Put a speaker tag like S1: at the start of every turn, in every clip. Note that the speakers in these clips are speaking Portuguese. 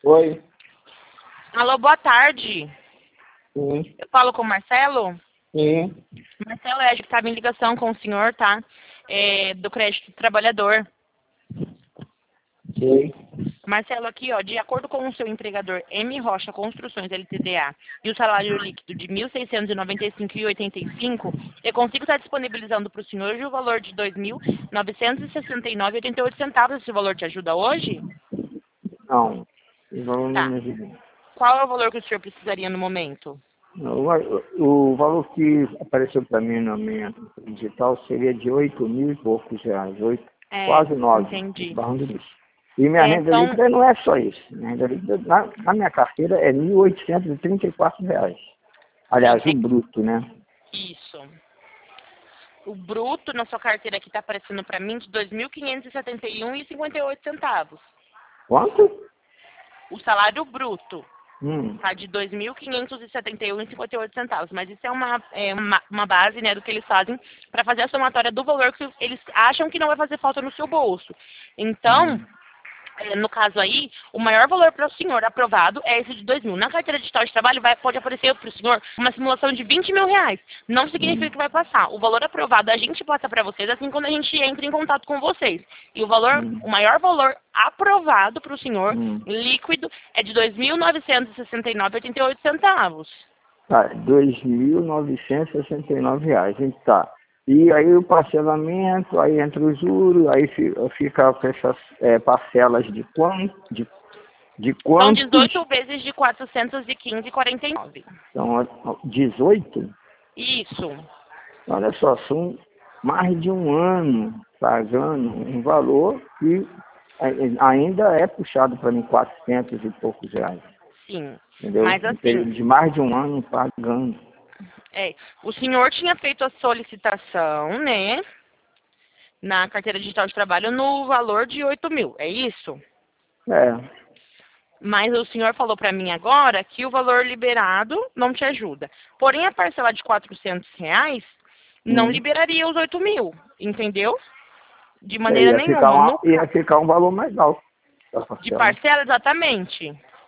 S1: Oi.
S2: Alô, boa tarde.
S1: Sim.
S2: Eu falo com o Marcelo.
S1: Sim.
S2: Marcelo, a gente estava em ligação com o senhor, tá? Do crédito do trabalhador.
S1: Sei.
S2: Marcelo, aqui, ó, de acordo com o seu empregador M. Rocha Construções LTDA e o salário líquido de R$ 1.695,85, eu consigo estar disponibilizando para o senhor o valor de R$ 2.969,88. Esse valor te ajuda hoje?
S1: Não. Não
S2: Tá.
S1: me ajuda.
S2: Qual é o valor que o senhor precisaria no momento?
S1: O valor que apareceu para mim na minha digital seria de 8.000 e poucos reais. Quase 9.
S2: Entendi.
S1: Barrando isso. E minha renda
S2: Então,
S1: líquida não é só isso. Minha renda líquida na minha carteira é R$ 1.834. Aliás, o bruto, né?
S2: isso. O bruto na sua carteira aqui está aparecendo para mim de R$ 2.571,58.
S1: Quanto?
S2: O salário bruto
S1: Hum.
S2: está de R$ 2.571,58. Mas isso é uma base, né, do que eles fazem para fazer a somatória do valor que eles acham que não vai fazer falta no seu bolso. Então, no caso aí, o maior valor para o senhor aprovado é esse de 2.000. Na carteira digital de trabalho pode aparecer para o senhor uma simulação de R$ 20.000. Não significa que vai passar. O valor aprovado a gente passa para vocês assim quando a gente entra em contato com vocês. E o maior valor aprovado para o senhor, líquido, é de R$ 2.969,88.
S1: Tá, R$ 2.969. Então, tá. E aí o parcelamento, aí entra o juro, aí fica com essas parcelas de quanto? De
S2: São
S1: quantos?
S2: 18 vezes de 415,49.
S1: São 18?
S2: Isso.
S1: Olha só, são mais de um ano pagando um valor que ainda é puxado para mim 400 e poucos reais.
S2: Sim.
S1: Entendeu?
S2: Mas
S1: Um período
S2: assim,
S1: de mais de um ano pagando.
S2: o senhor tinha feito a solicitação, né, na carteira digital de trabalho no valor de 8.000, é isso?
S1: É.
S2: Mas o senhor falou para mim agora que o valor liberado não te ajuda. Porém, a parcela de R$ 400 não liberaria os 8.000, entendeu? De maneira nenhuma.
S1: Ia ficar um valor mais alto da
S2: De
S1: parcela.
S2: parcela, exatamente.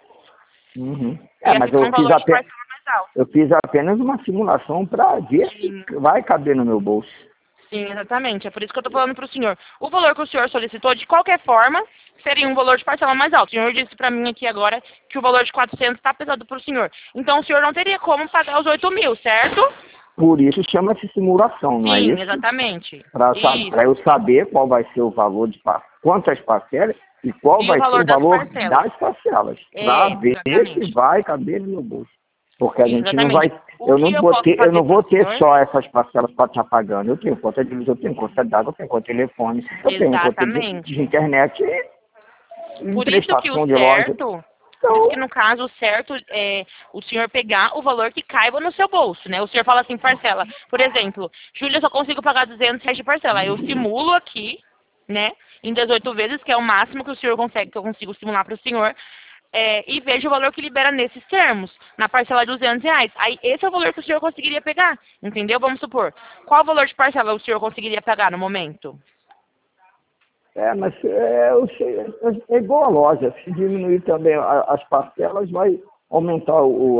S1: Mas
S2: Ficar um valor de parcela mais alto.
S1: eu fiz apenas uma simulação para ver se vai caber no meu bolso.
S2: Sim, exatamente. É por isso que eu estou falando para o senhor. O valor que o senhor solicitou, de qualquer forma, seria um valor de parcela mais alto. O senhor disse para mim aqui agora que o valor de 400 está pesado para o senhor. Então, o senhor não teria como pagar os 8.000, certo?
S1: Por isso chama-se simulação, não é
S2: Sim,
S1: isso?
S2: exatamente.
S1: Para eu saber qual vai ser o valor de quantas parcelas e qual
S2: E o
S1: vai ser
S2: valor
S1: o
S2: das
S1: valor
S2: parcelas.
S1: das parcelas. Para ver
S2: Exatamente.
S1: se vai caber no meu bolso. Porque a gente não vai.
S2: Exatamente. O que eu posso
S1: Eu não
S2: fazer
S1: vou
S2: pro
S1: ter
S2: senhor?
S1: só essas parcelas para estar pagando. Eu tenho conta de luz, eu tenho conta de água, eu tenho conta de telefone, eu tenho conta de internet e
S2: Por isso que
S1: prestação
S2: o
S1: de loja.
S2: certo, por isso
S1: Então,
S2: que no caso o certo é o senhor pegar o valor que caiba no seu bolso, né? O senhor fala assim, parcela. Por exemplo, Júlia, eu só consigo pagar R$ 200 de parcela. Eu simulo aqui, né? Em 18 vezes, que é o máximo que o senhor consegue, que eu consigo simular para o senhor. E vejo o valor que libera nesses termos, na parcela de R$ 200. Aí esse é o valor que o senhor conseguiria pegar, entendeu? Vamos supor. Qual o valor de parcela o senhor conseguiria pagar no momento?
S1: mas é igual a loja. Se diminuir também as parcelas, vai aumentar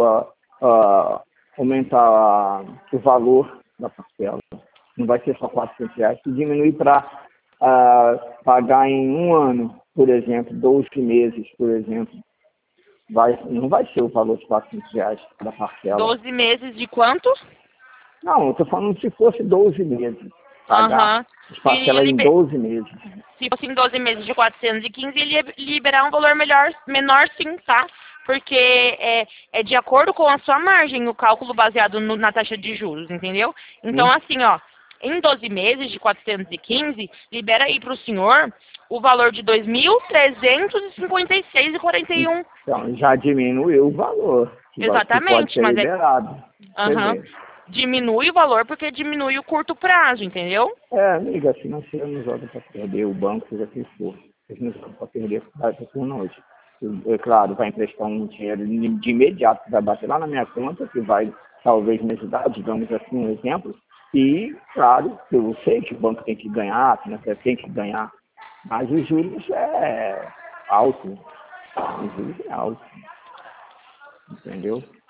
S1: o valor da parcela. Não vai ser só R$ 400. Se diminuir para pagar em um ano, por exemplo, 12 meses, por exemplo, não vai ser o valor de R$ 400 da parcela.
S2: 12 meses de quanto?
S1: Não, eu estou falando se fosse 12 meses. Pagar as parcelas em 12 meses.
S2: Se fosse em 12 meses de 415, ele ia liberar um valor menor sim, tá? Porque é de acordo com a sua margem, o cálculo baseado na taxa de juros, entendeu? Então, assim, ó, em 12 meses de 415, libera aí para o senhor o valor de R$ 2.356,41.
S1: Então, já diminuiu o valor.
S2: Exatamente,
S1: que pode ser
S2: mas
S1: liberado.
S2: Diminui o valor porque diminui o curto prazo, entendeu?
S1: Amiga, financeira não joga para perder, o banco seja quem for. Eles não jogam para perder por noite. É claro, vai emprestar um dinheiro de imediato, vai bater lá na minha conta, que vai talvez me ajudar, digamos assim, um exemplo. E, claro, eu sei que o banco tem que ganhar, a financeira tem que ganhar, mas os juros é alto. Em juros real. Entendeu?